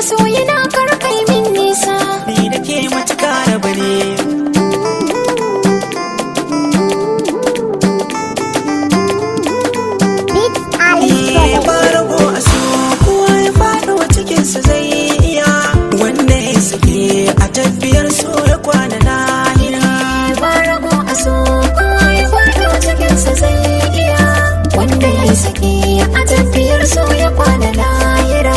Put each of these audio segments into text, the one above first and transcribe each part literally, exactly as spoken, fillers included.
masoyina karkai min nisa, ni da ke matuƙa rabu ne. Barago a so kowa ya faɗo cikinsa zai iya, wanda ya sake a tafiyar so ya kwana lahira. Barago a so kowa ya faɗo cikinsa zai iya, wanda ya sake a tafiyar so ya kwana lahira.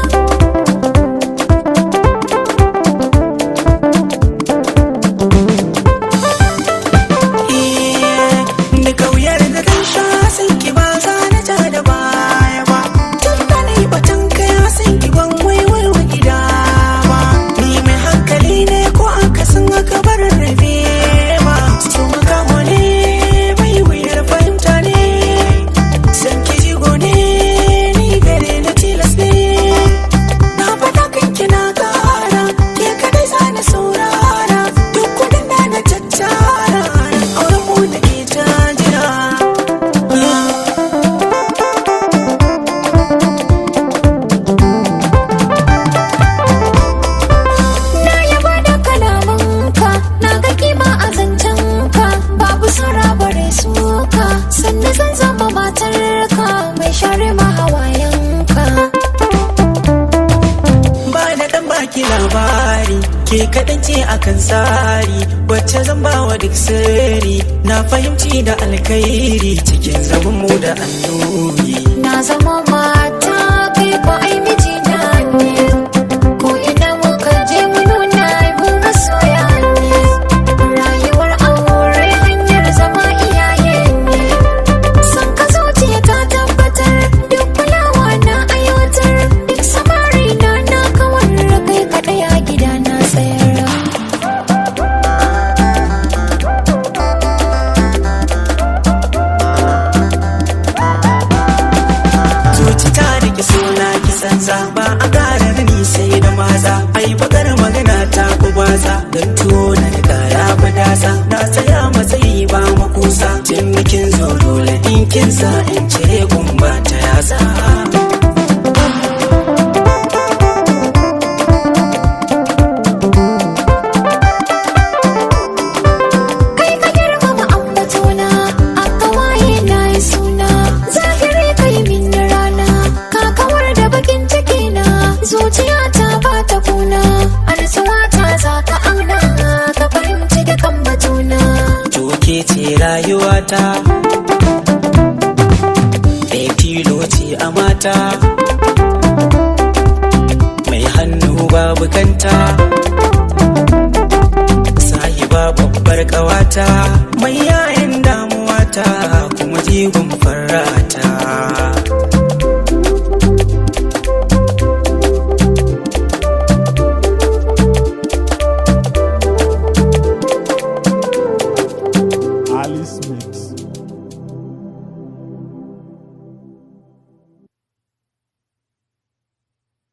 Da kauyar da dan sha sun ki ba za na ja da baya ba, tun da na yi batun kaya sun ki ban waiwai wa gida ba. Ni mai hankali ne ko aka sun aka bar rabe ba, su makamo ne mai wuyar fahimta ne, san ki jigo ne ni gare na tilas ne. Na faɗa kan kina ƙara ke kadai za na saurara, duk kudin da na tattara auren mu da ke ta jira. Na yaba da kalamanka, na ga kima a zancenka, babu sara bare suka, sannan zan zama matarka mai share ma hawayenka. Ba da ɗan baki labari, ke kaɗan ce akan tsari, wacce zan bawa duk sirri, na fahimci da alkhairi cikin zaman mu da annuri. Na zama mata kai ko ai mijina ne, ko ina muka je mu nuna mu masoya ne. Rayuwar aure hanyar zama iyaye ne, san ka zuciya ta tabbatar, duk kulawa na aiwatar, duk samari na na kawar kai kaɗai a gida na tsayar. Zuci ta rike suna kisan za, ba a ƙara ni sai da maza, ai bakar magana ta kubaza, don tuwo na riga ya fi dasa, na tsaya matsayi ba makusa, cin bikin zo dole ɗinkinsa in cire gumba ta yasa. Kai ka girmama ambatona, a kawaye na yi suna, zahiri kai min rana, ka kawar da bakin ciki na, zuciyata ba ta kuna, arzuwata za ka auna, ka fahimci dukan batuna. Toke ce rayuwata, ɗaya tilo ce a mata, mai hannu babu kanta, sahiba babbar ƙawata, mai yayin damuwata kuma jigon farata. Alice Smith.